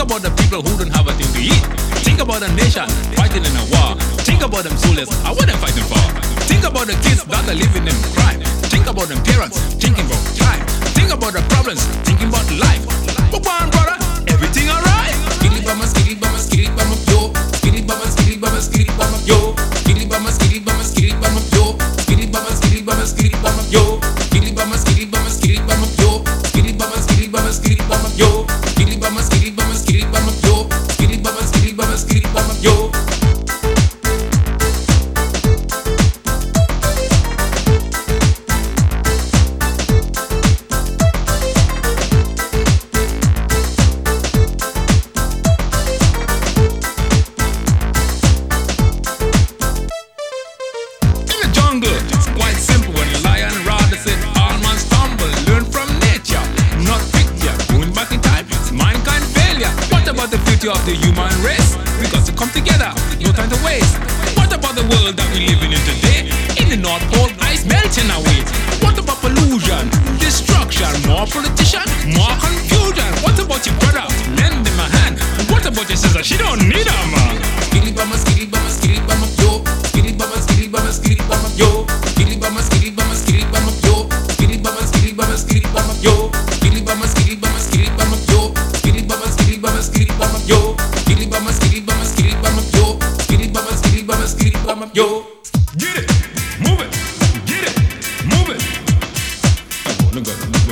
about the people who don't have a thing to eat. Think about a nation fighting in a war. Think about them soldiers, what them fighting for. Think about the kids that are living in crime. Think about them parents, thinking about time. Think about the problems, thinking about life. But one brother, everything alright. Skilly bama, yo. Skilly bama, yo. Skilly bama, yo. Skilly bama, yo. Skilly bama, yo. Skilly bama, yo. Skilly bama, yo. Skilly bama, yo. It's quite simple when lion rather said all man stumble. Learn from nature, not picture. Going back in time, it's mankind failure. What about the future of the human race? We got to come together, no time to waste. What about the world that we living in today? In the North Pole, ice melting away. What about pollution, destruction? More politician, more confusion. What about your brother? Lend him a hand. What about your sister? She don't need a man. Skilly bama, yo. Skilly bama, yo. Skilly bama, yo. Skilly bama, yo. Skilly bama, yo. Skilly bama, yo. Skilly bama, yo. Get it, move it, get it, move it. I wanna go.